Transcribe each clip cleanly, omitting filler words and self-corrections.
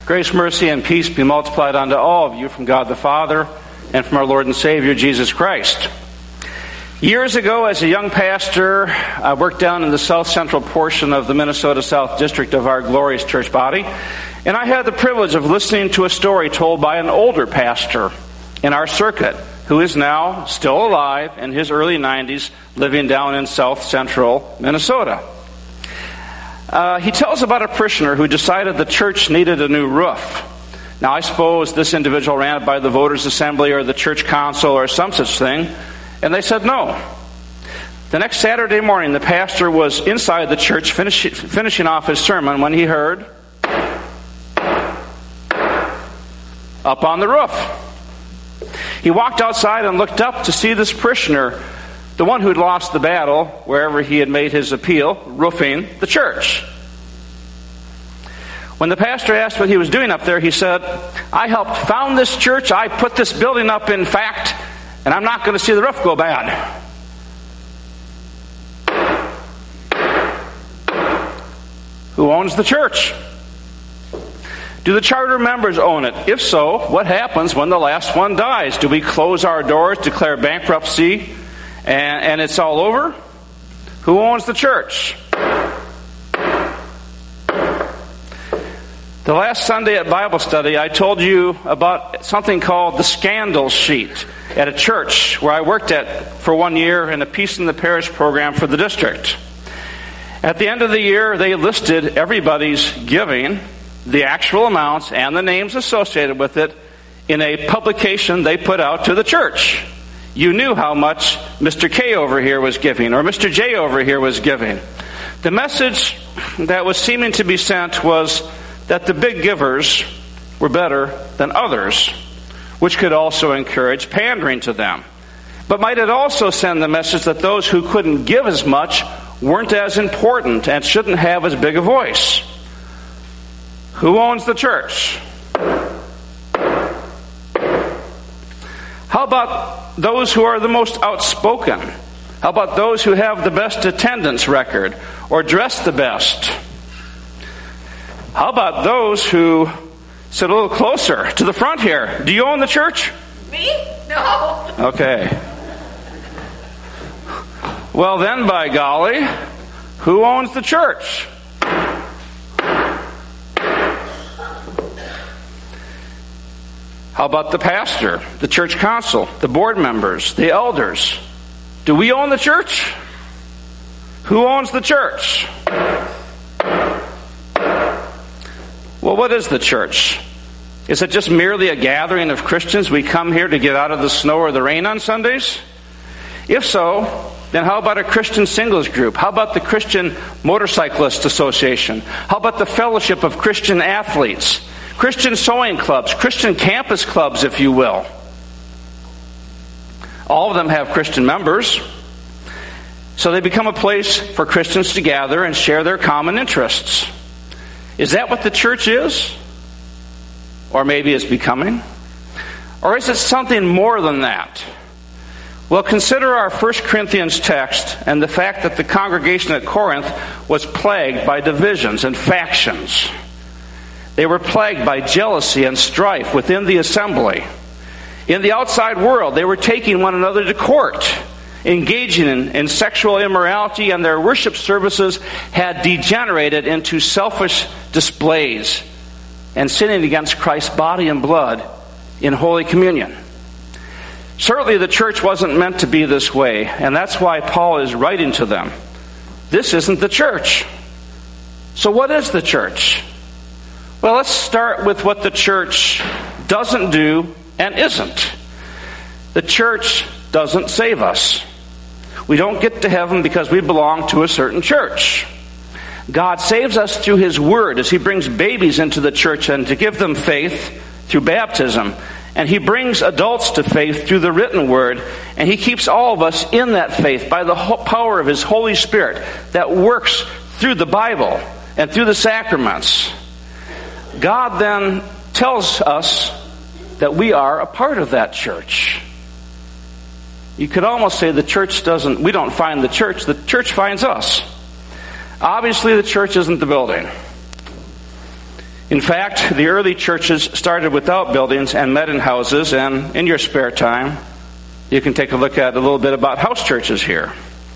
Grace, mercy, and peace be multiplied unto all of you from God the Father and from our Lord and Savior, Jesus Christ. Years ago, as a young pastor, I worked down in the south central portion of the Minnesota South District of our glorious church body, and I had the privilege of listening to a story told by an older pastor in our circuit who is now still alive in his early 90s, living down in south central Minnesota. He tells about a parishioner who decided the church needed a new roof. Now, I suppose this individual ran it by the voters' assembly or the church council or some such thing, and they said no. The next Saturday morning, the pastor was inside the church finishing off his sermon when he heard, "Up on the roof." He walked outside and looked up to see this parishioner, the one who'd lost the battle wherever he had made his appeal, roofing the church. When the pastor asked what he was doing up there, he said, "I helped found this church. I put this building up, in fact, and I'm not going to see the roof go bad." Who owns the church? Do the charter members own it? If so, what happens when the last one dies? Do we close our doors, declare bankruptcy, and it's all over? Who owns the church? The last Sunday at Bible study, I told you about something called the scandal sheet at a church where I worked at for 1 year in a Peace in the Parish program for the district. At the end of the year, they listed everybody's giving, the actual amounts, and the names associated with it in a publication they put out to the church. You knew how much Mr. K over here was giving, or Mr. J over here was giving. The message that was seeming to be sent was that the big givers were better than others, which could also encourage pandering to them. But might it also send the message that those who couldn't give as much weren't as important and shouldn't have as big a voice? Who owns the church? How about those who are the most outspoken? How about those who have the best attendance record or dress the best? How about those who sit a little closer to the front here? Do you own the church? Me? No. Okay. Well then, by golly, who owns the church? How about the pastor, the church council, the board members, the elders? Do we own the church? Who owns the church? Well, what is the church? Is it just merely a gathering of Christians? We come here to get out of the snow or the rain on Sundays? If so, then how about a Christian singles group? How about the Christian Motorcyclist Association? How about the Fellowship of Christian Athletes? Christian sewing clubs, Christian campus clubs, if you will. All of them have Christian members. So they become a place for Christians to gather and share their common interests. Is that what the church is? Or maybe it's becoming? Or is it something more than that? Well, consider our 1 Corinthians text and the fact that the congregation at Corinth was plagued by divisions and factions. They were plagued by jealousy and strife within the assembly. In the outside world, they were taking one another to court, engaging in sexual immorality, and their worship services had degenerated into selfish displays and sinning against Christ's body and blood in Holy Communion. Certainly the church wasn't meant to be this way, and that's why Paul is writing to them. This isn't the church. So what is the church? Well, let's start with what the church doesn't do and isn't. The church doesn't save us. We don't get to heaven because we belong to a certain church. God saves us through His Word as He brings babies into the church and to give them faith through baptism. And He brings adults to faith through the written Word. And He keeps all of us in that faith by the power of His Holy Spirit that works through the Bible and through the sacraments. God then tells us that we are a part of that church. You could almost say we don't find the church finds us. Obviously the church isn't the building. In fact, the early churches started without buildings and met in houses, and in your spare time, you can take a look at a little bit about house churches here.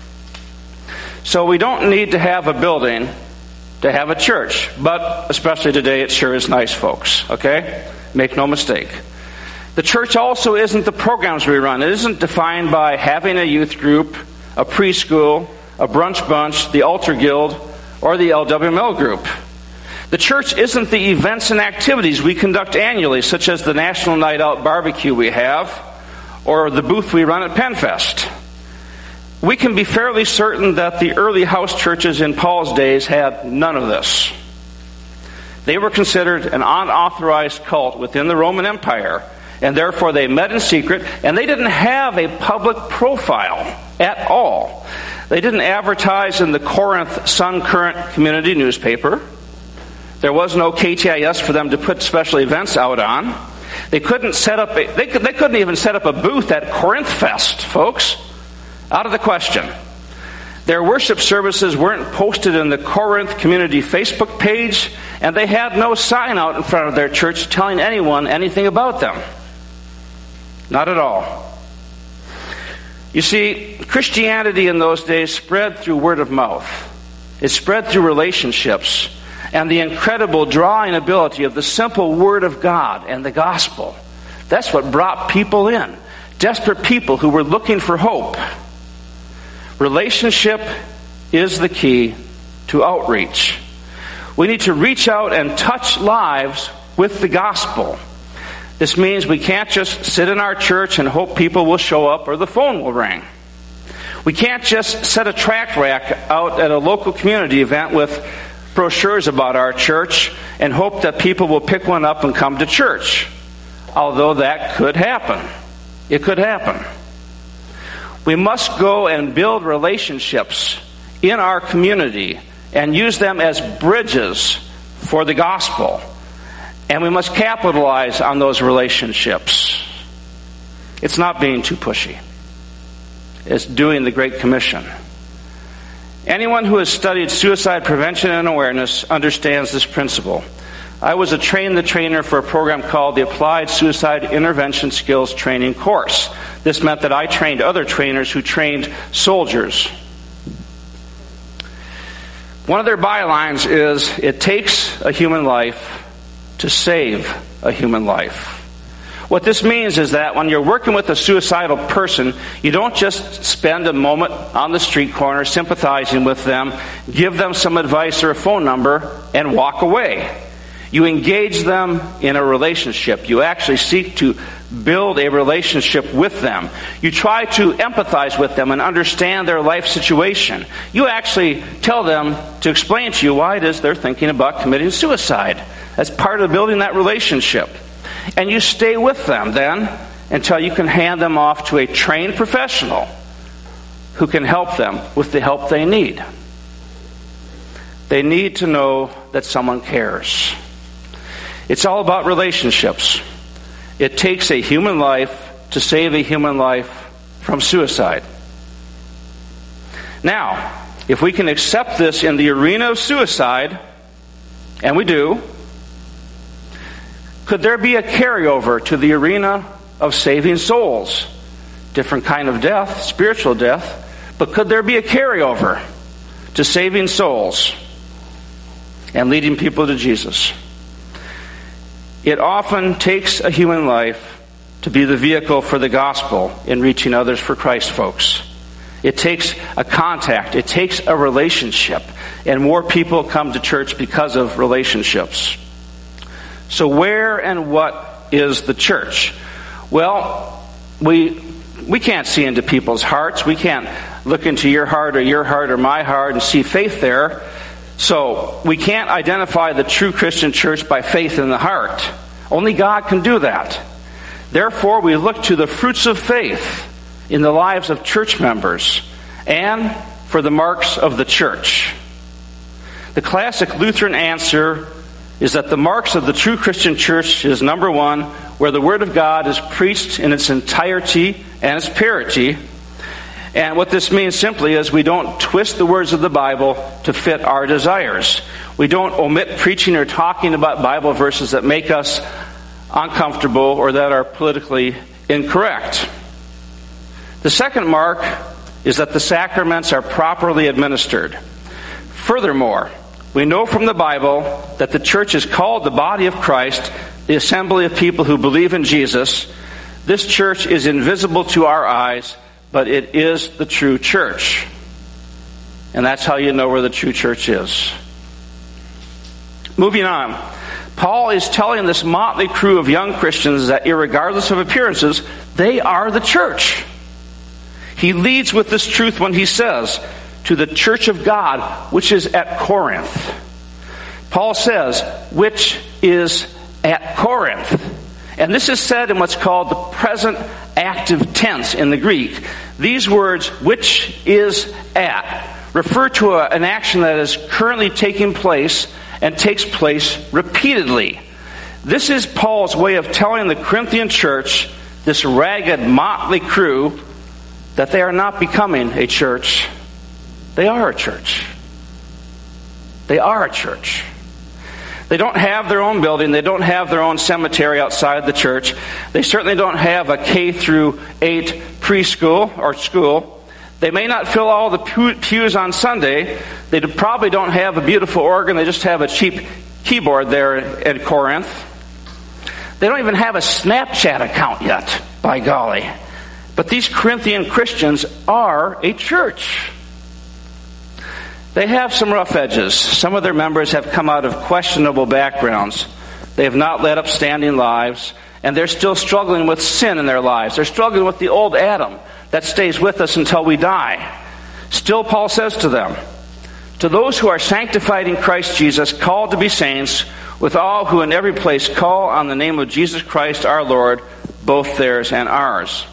So we don't need to have a building to have a church, but especially today, it sure is nice, folks, okay? Make no mistake. The church also isn't the programs we run. It isn't defined by having a youth group, a preschool, a brunch bunch, the altar guild, or the LWML group. The church isn't the events and activities we conduct annually, such as the National Night Out barbecue we have, or the booth we run at PennFest. We can be fairly certain that the early house churches in Paul's days had none of this. They were considered an unauthorized cult within the Roman Empire, and therefore they met in secret, and they didn't have a public profile at all. They didn't advertise in the Corinth Sun-Current community newspaper. There was no KTIS for them to put special events out on. They couldn't even set up a booth at Corinth Fest, folks. Out of the question. Their worship services weren't posted in the Corinth community Facebook page, and they had no sign out in front of their church telling anyone anything about them. Not at all. You see, Christianity in those days spread through word of mouth. It spread through relationships and the incredible drawing ability of the simple Word of God and the gospel. That's what brought people in. Desperate people who were looking for hope. Relationship is the key to outreach. We need to reach out and touch lives with the gospel. This means we can't just sit in our church and hope people will show up or the phone will ring. We can't just set a tract rack out at a local community event with brochures about our church and hope that people will pick one up and come to church. Although that could happen. It could happen. We must go and build relationships in our community and use them as bridges for the gospel. And we must capitalize on those relationships. It's not being too pushy. It's doing the Great Commission. Anyone who has studied suicide prevention and awareness understands this principle. I was a trainer for a program called the Applied Suicide Intervention Skills Training Course. This meant that I trained other trainers who trained soldiers. One of their bylines is, it takes a human life to save a human life. What this means is that when you're working with a suicidal person, you don't just spend a moment on the street corner sympathizing with them, give them some advice or a phone number, and walk away. You engage them in a relationship. You actually seek to build a relationship with them. You try to empathize with them and understand their life situation. You actually tell them to explain to you why it is they're thinking about committing suicide. That's part of building that relationship. And you stay with them then until you can hand them off to a trained professional who can help them with the help they need. They need to know that someone cares. It's all about relationships. It takes a human life to save a human life from suicide. Now, if we can accept this in the arena of suicide, and we do, could there be a carryover to the arena of saving souls? Different kind of death, spiritual death, but could there be a carryover to saving souls and leading people to Jesus? It often takes a human life to be the vehicle for the gospel in reaching others for Christ, folks. It takes a contact. It takes a relationship. And more people come to church because of relationships. So where and what is the church? Well, we can't see into people's hearts. We can't look into your heart or my heart and see faith there. So we can't identify the true Christian church by faith in the heart. Only God can do that. Therefore, we look to the fruits of faith in the lives of church members and for the marks of the church. The classic Lutheran answer is that the marks of the true Christian church is, number one, where the Word of God is preached in its entirety and its purity, And what this means simply is we don't twist the words of the Bible to fit our desires. We don't omit preaching or talking about Bible verses that make us uncomfortable or that are politically incorrect. The second mark is that the sacraments are properly administered. Furthermore, we know from the Bible that the church is called the body of Christ, the assembly of people who believe in Jesus. This church is invisible to our eyes, but it is the true church. And that's how you know where the true church is. Moving on. Paul is telling this motley crew of young Christians that irregardless of appearances, they are the church. He leads with this truth when he says, to the church of God, which is at Corinth. Paul says, which is at Corinth. And this is said in what's called the present active tense in the Greek. These words, which is at, refer to an action that is currently taking place and takes place repeatedly. This is Paul's way of telling the Corinthian church, this ragged, motley crew, that they are not becoming a church. They are a church. They are a church. They don't have their own building. They don't have their own cemetery outside the church. They certainly don't have a K through 8 preschool or school. They may not fill all the pews on Sunday. They probably don't have a beautiful organ. They just have a cheap keyboard there at Corinth. They don't even have a Snapchat account yet, by golly. But these Corinthian Christians are a church. They have some rough edges. Some of their members have come out of questionable backgrounds. They have not led upstanding lives, and they're still struggling with sin in their lives. They're struggling with the old Adam that stays with us until we die. Still, Paul says to them, to those who are sanctified in Christ Jesus, called to be saints, with all who in every place call on the name of Jesus Christ our Lord, both theirs and ours.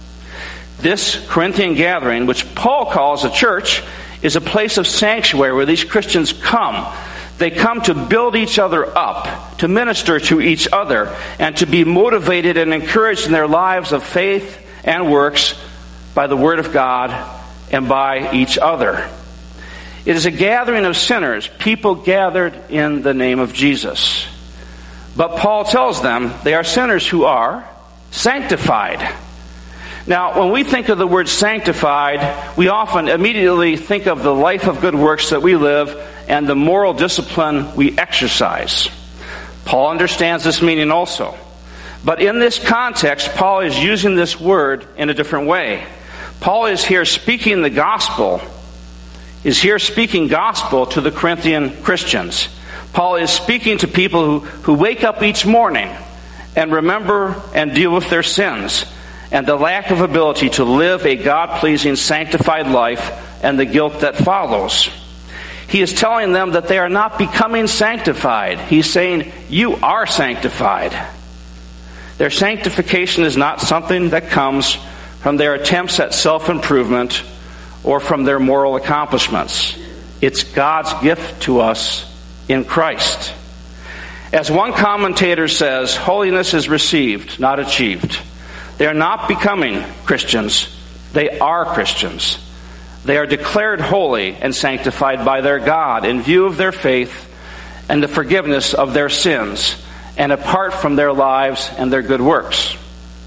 This Corinthian gathering, which Paul calls a church, is a place of sanctuary where these Christians come. They come to build each other up, to minister to each other, and to be motivated and encouraged in their lives of faith and works by the Word of God and by each other. It is a gathering of sinners, people gathered in the name of Jesus. But Paul tells them they are sinners who are sanctified. Now, when we think of the word sanctified, we often immediately think of the life of good works that we live and the moral discipline we exercise. Paul understands this meaning also. But in this context, Paul is using this word in a different way. Paul is here speaking the gospel, is here speaking gospel to the Corinthian Christians. Paul is speaking to people who wake up each morning and remember and deal with their sins and the lack of ability to live a God-pleasing, sanctified life and the guilt that follows. He is telling them that they are not becoming sanctified. He's saying, you are sanctified. Their sanctification is not something that comes from their attempts at self-improvement or from their moral accomplishments. It's God's gift to us in Christ. As one commentator says, holiness is received, not achieved. They are not becoming Christians. They are Christians. They are declared holy and sanctified by their God in view of their faith and the forgiveness of their sins, and apart from their lives and their good works.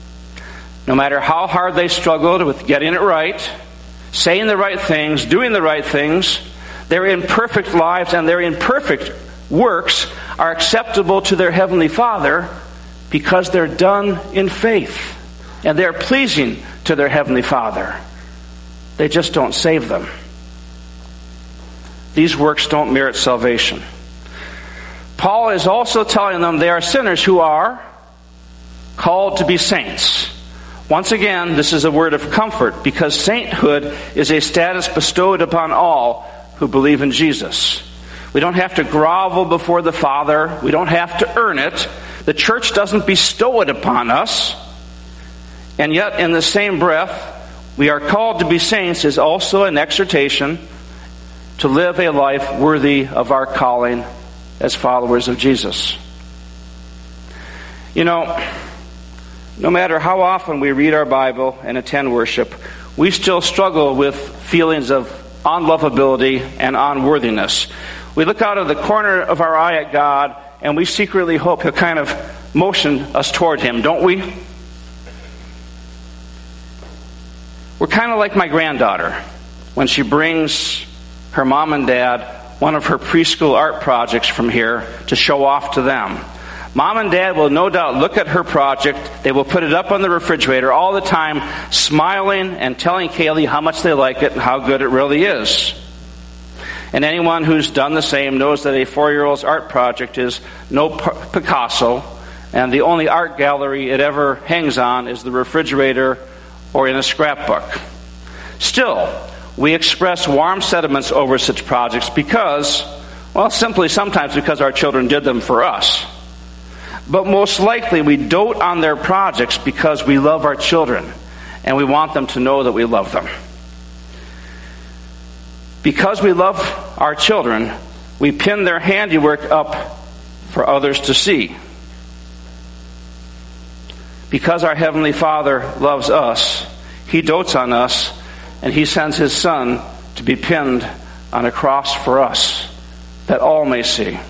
No matter how hard they struggled with getting it right, saying the right things, doing the right things, their imperfect lives and their imperfect works are acceptable to their Heavenly Father because they're done in faith. And they're pleasing to their Heavenly Father. They just don't save them. These works don't merit salvation. Paul is also telling them they are sinners who are called to be saints. Once again, this is a word of comfort because sainthood is a status bestowed upon all who believe in Jesus. We don't have to grovel before the Father. We don't have to earn it. The church doesn't bestow it upon us. And yet, in the same breath, we are called to be saints is also an exhortation to live a life worthy of our calling as followers of Jesus. You know, no matter how often we read our Bible and attend worship, we still struggle with feelings of unlovability and unworthiness. We look out of the corner of our eye at God, and we secretly hope He'll kind of motion us toward Him, don't we? We're kind of like my granddaughter when she brings her mom and dad one of her preschool art projects from here to show off to them. Mom and dad will no doubt look at her project. They will put it up on the refrigerator all the time, smiling and telling Kaylee how much they like it and how good it really is. And anyone who's done the same knows that a 4-year-old's art project is no Picasso, and the only art gallery it ever hangs on is the refrigerator or in a scrapbook. Still, we express warm sentiments over such projects because, well, simply sometimes because our children did them for us. But most likely we dote on their projects because we love our children and we want them to know that we love them. Because we love our children, we pin their handiwork up for others to see. Because our Heavenly Father loves us, He dotes on us, and He sends His Son to be pinned on a cross for us, that all may see.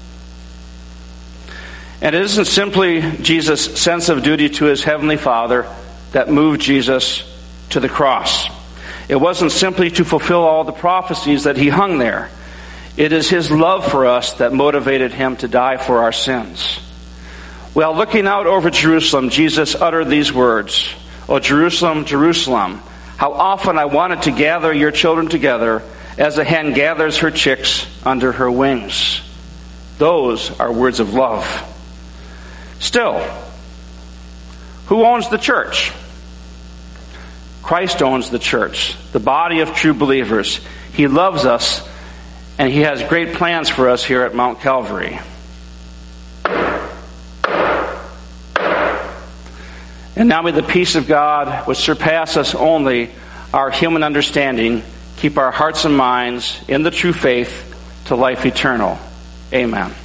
And it isn't simply Jesus' sense of duty to His Heavenly Father that moved Jesus to the cross. It wasn't simply to fulfill all the prophecies that He hung there. It is His love for us that motivated Him to die for our sins. While looking out over Jerusalem, Jesus uttered these words, "O Jerusalem, Jerusalem, how often I wanted to gather your children together as a hen gathers her chicks under her wings." Those are words of love. Still, who owns the church? Christ owns the church, the body of true believers. He loves us, and He has great plans for us here at Mount Calvary. And now may the peace of God, which surpasses only our human understanding, keep our hearts and minds in the true faith to life eternal. Amen.